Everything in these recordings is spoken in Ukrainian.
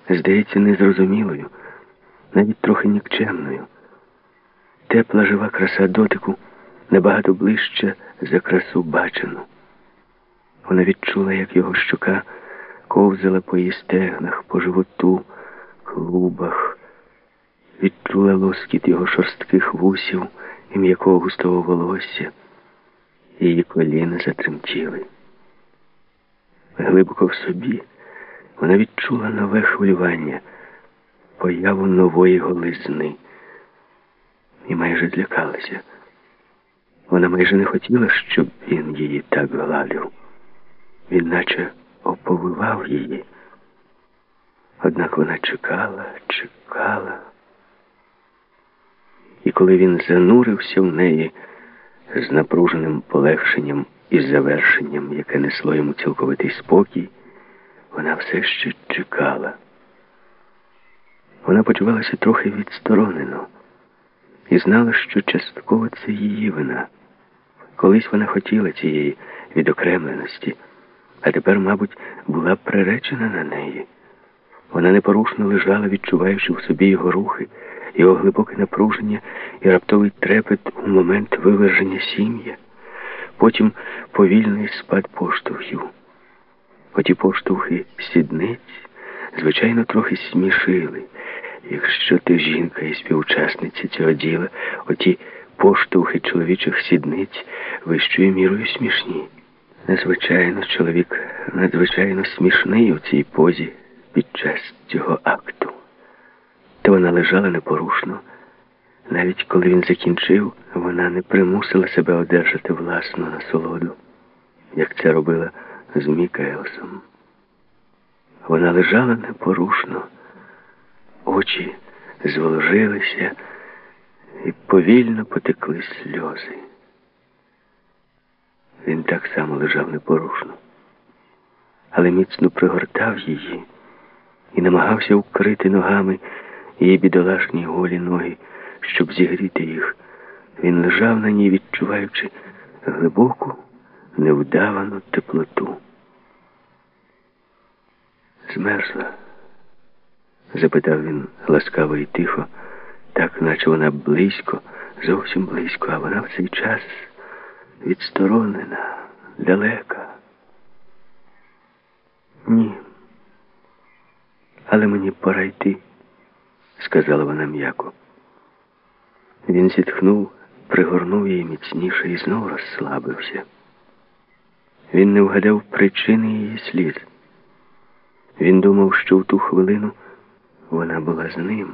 здається незрозумілою, навіть трохи нікчемною. Тепла жива краса дотику набагато ближче за красу бачену. Вона відчула, як його щока ковзала по її стегнах, по животу, клубах. Відчула лоскіт його шорстких вусів і м'якого густого волосся. Її коліна затремтіли. Глибоко в собі вона відчула нове хвилювання, появу нової голизни. І майже злякалася. Вона майже не хотіла, щоб він її так гладив. Він наче оповивав її. Однак вона чекала. І коли він занурився в неї з напруженим полегшенням і завершенням, яке несло йому цілковитий спокій, вона все ще чекала. Вона почувалася трохи відсторонено і знала, що частково це її вина. Колись вона хотіла цієї відокремленості, а тепер, мабуть, була приречена на неї. Вона непорушно лежала, відчуваючи в собі його рухи, його глибоке напруження і раптовий трепет у момент виверження сім'я, потім повільний спад поштовхів. Оті поштовхи сідниць, звичайно, трохи смішили. Якщо ти жінка і співучасниця цього діла, оті поштовхи чоловічих сідниць вищою мірою смішні. Незвичайно, чоловік надзвичайно смішний у цій позі під час цього акту. Та вона лежала непорушно. Навіть коли він закінчив, вона не примусила себе одержати власну насолоду, як це робила з Мікаелсом. Вона лежала непорушно, очі зволожилися і повільно потекли сльози. Він так само лежав непорушно, але міцно пригортав її і намагався укрити ногами її бідолашні голі ноги, щоб зігріти їх. Він лежав на ній, відчуваючи глибоку, невдавану теплоту. «Змерзла?» – запитав він ласкаво і тихо, так, наче вона близько, зовсім близько, а вона в цей час відсторонена, далека. «Ні, але мені пора йти», – сказала вона м'яко. Він зітхнув, пригорнув її міцніше і знову розслабився. Він не вгадав причини її сліз. Він думав, що в ту хвилину вона була з ним.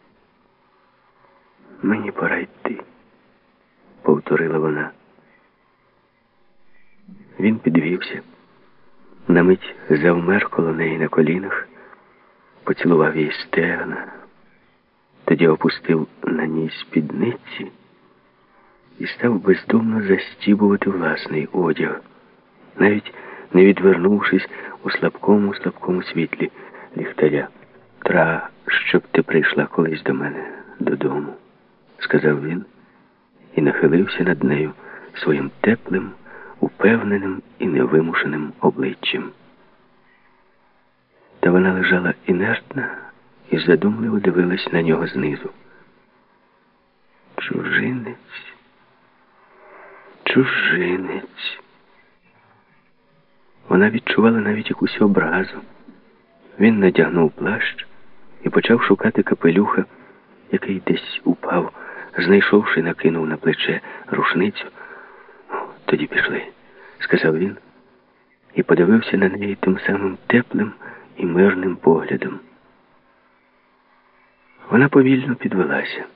«Мені пора йти», – повторила вона. Він підвівся, на мить завмер коло неї на колінах, поцілував її стегна, тоді опустив на ній спідниці і став бездумно застібувати власний одяг, навіть не відвернувшись у слабкому світлі ліхтаря. «Тра, щоб ти прийшла колись до мене додому», – сказав він і нахилився над нею своїм теплим, упевненим і невимушеним обличчям. Та вона лежала інертна і задумливо дивилась на нього знизу. Чужинець. Вона відчувала навіть якусь образу. Він надягнув плащ і почав шукати капелюха, який десь упав. Знайшовши, накинув на плече рушницю. «Тоді пішли», – сказав він і подивився на неї тим самим теплим і мирним поглядом. Вона повільно підвелася.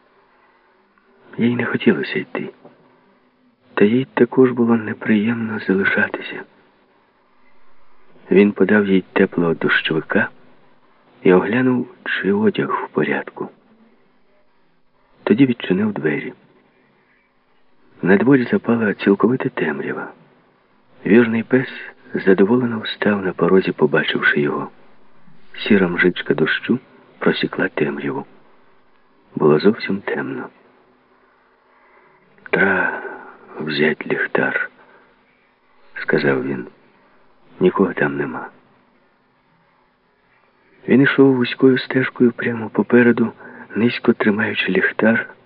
Їй не хотілося йти. Та їй також було неприємно залишатися. Він подав їй теплого дощовика і оглянув, чи одяг в порядку. Тоді відчинив двері. На дворі запала цілковита темрява. Вірний пес задоволено встав на порозі, побачивши його. Сіра мжичка дощу просікла темряву. Було зовсім темно. «Тра взять ліхтар», – сказав він. «Нікого там нема». Він ішов вузькою стежкою прямо попереду, низько тримаючи ліхтар,